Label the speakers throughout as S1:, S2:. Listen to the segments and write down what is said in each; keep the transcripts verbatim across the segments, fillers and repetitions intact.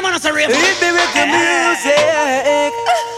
S1: man, it's a rave.
S2: Hit me with the music.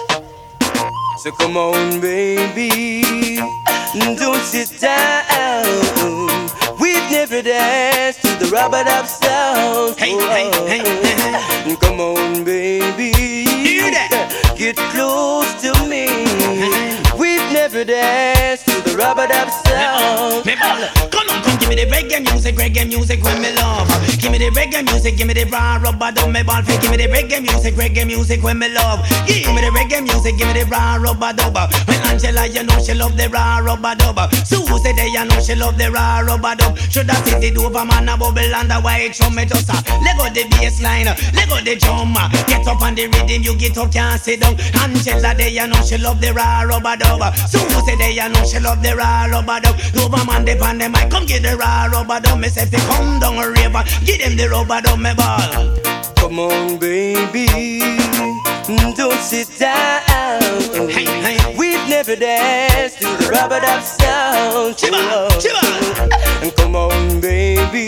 S2: So come on, baby, don't sit down. We've never danced to the rubber dub sound.
S1: Hey, hey, hey, hey.
S2: Come on, baby,
S1: Do that.
S2: get close to me. We've never danced to the rubber dub sound.
S1: Me ball. Come on, come give me the reggae music, reggae music when me love. Give me the reggae music, give me the raw rubber dub me ball. Give me the reggae music, reggae music when me love. Give me the reggae music, give me the raw rubber dub. When Angela, you know she love the raw rubber dub. Susie, they you know she love the raw rubber dub. Should I sit it over man a bubble and a white drum me just a let go the bass line, let go the drum. Get up on the rhythm, you get up, can't sit down. Angela, they you know she love the raw rubber dub. Susie, they you know she love the raw rubber dub. Over man they pan the mic, come get the raw rubber dub. Me say if they come down a river, give them the rubber dub me ball.
S2: Come on, baby, don't sit down.
S1: Hey, hey.
S2: We've never danced to the rubber dub sound.
S1: Chiba, chiba.
S2: And come on, baby,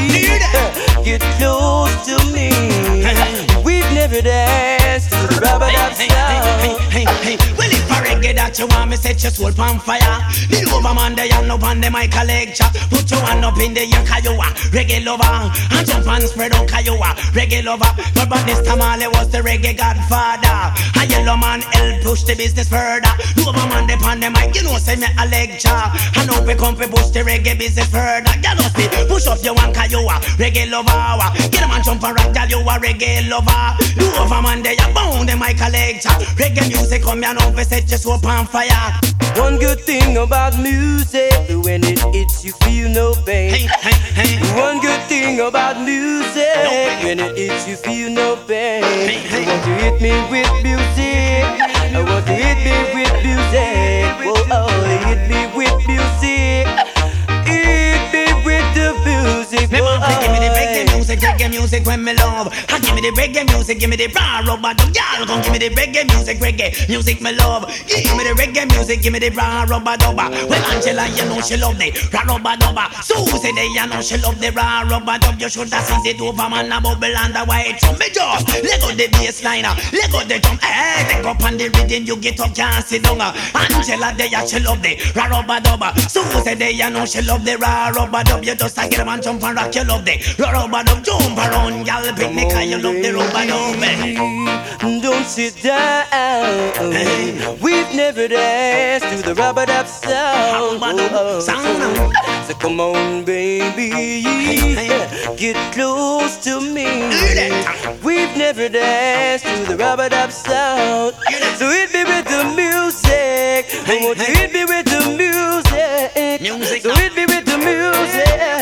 S2: get close to me. We've never danced to the rubber dub
S1: Hey,
S2: sound.
S1: hey, hey, hey, hey. Well, if I reggae that you want me set your soul on fire. Me over man they hand up on the mic a lecture. Put your hand up in the air 'cause you are reggae lover. And jump and spread out 'cause you are reggae lover. But by this time all was the reggae godfather. A yellow man help push the business further. Over man they on the mic, you know say me a lecture. And now we come to push the reggae business further. You know see, push up your one 'cause you are reggae lover. Get a man jump and rock 'cause you are reggae lover. Over man they are bound the mic a lecture. Reggae music come here now we set your soul on fire.
S2: One good thing about music, when it hits you feel no pain.
S1: Hey, hey, hey.
S2: One good thing about music,
S1: No pain.
S2: when it hits you feel no pain.
S1: Hey, hey.
S2: I want to hit me with music. I want to hit me with music. Oh, oh, hit me with music. Hit me with the music.
S1: Me want to give me the
S2: Oh,
S1: reggae music, reggae music when me love. I give me the reggae music, give me the raw rubber dub. Y'all gon' give me the reggae music, reggae music me love. Give me the reggae music, give me the raw rubber dub. Well, Angela, you know she love the raw rubber dub. Susie, they you know she love the raw rubber dub. You should have seen it over man a bubble and a white drum. Me just let go the bass line, let go the drum. Hey, take up on the rhythm, you get up, can't sit down. Angela, they you she love the raw rubber dub. Susie, they you know she love the raw rubber dub. You just a get a man jump and rock, you love the raw rubber dub. Jump around, y'all pick me 'cause you love the rubber dub.
S2: Don't sit down.
S1: Hey.
S2: We've never danced to the rubber dub sound.
S1: Rubber dub
S2: Oh, oh.
S1: sound.
S2: So come on, baby,
S1: hey.
S2: get close to me.
S1: Do that.
S2: We've never danced to the rubber dub sound.
S1: Do that.
S2: So hit me with the music. I
S1: Hey,
S2: want you
S1: hey.
S2: hit me with the music.
S1: Music
S2: So
S1: now.
S2: hit me with the music.